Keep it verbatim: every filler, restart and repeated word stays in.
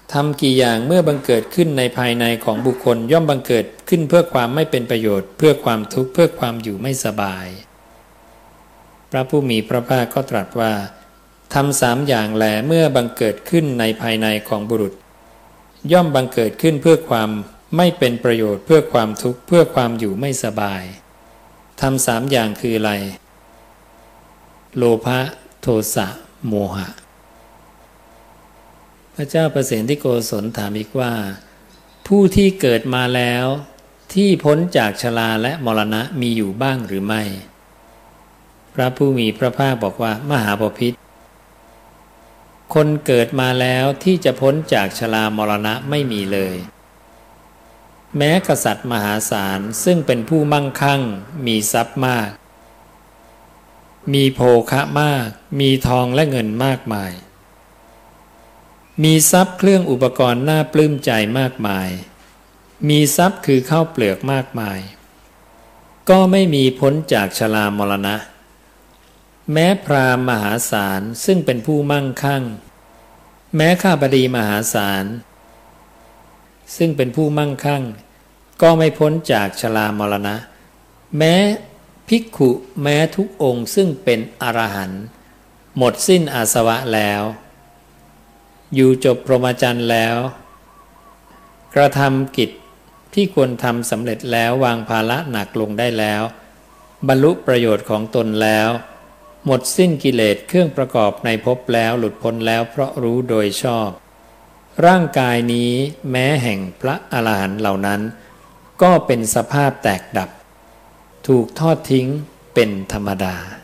ทำกี่อย่างเมื่อบังเกิดขึ้นในภายในของบุคคลย่อมบังเกิดขึ้นเพื่อความไม่เป็นประโยชน์เพื่อความทุกข์เพื่อความอยู่ไม่สบายพระผู้มีพระภาคก็ตรัสว่าทำสามอย่างแลเมื่อบังเกิดขึ้นในภายในของบุรุษย่อมบังเกิดขึ้นเพื่อความไม่เป็นประโยชน์เพื่อความทุกข์เพื่อความอยู่ไม่สบายทำสามอย่างคืออะไรโลภะโทสะโมหะพระเจ้าประเสนที่โกศลถามอีกว่าผู้ที่เกิดมาแล้วที่พ้นจากชราและมรณะมีอยู่บ้างหรือไม่พระผู้มีพระภาคบอกว่ามหาบพิตรคนเกิดมาแล้วที่จะพ้นจากชรามรณะไม่มีเลยแม้กษัตริย์มหาศาลซึ่งเป็นผู้มั่งคั่งมีทรัพย์มากมีโภคะมากมีทองและเงินมากมายมีทรัพย์เครื่องอุปกรณ์น่าปลื้มใจมากมายมีทรัพย์คือข้าวเปลือกมากมายก็ไม่มีพ้นจากชรามรณะแม้พราหมณ์มหาศาลซึ่งเป็นผู้มั่งคั่งแม้ข้าบดีมหาศาลซึ่งเป็นผู้มั่งคั่งก็ไม่พ้นจากชรามรณะแม้ภิกขุแม้ทุกองค์ซึ่งเป็นอรหันต์หมดสิ้นอาสวะแล้วอยู่จบพรหมจรรย์แล้วกระทำกิจที่ควรทำสำเร็จแล้ววางภาระหนักลงได้แล้วบรรลุประโยชน์ของตนแล้วหมดสิ้นกิเลสเครื่องประกอบในภพแล้วหลุดพ้นแล้วเพราะรู้โดยชอบร่างกายนี้แม้แห่งพระอรหันต์เหล่านั้นก็เป็นสภาพแตกดับถูกทอดทิ้งเป็นธรรมดา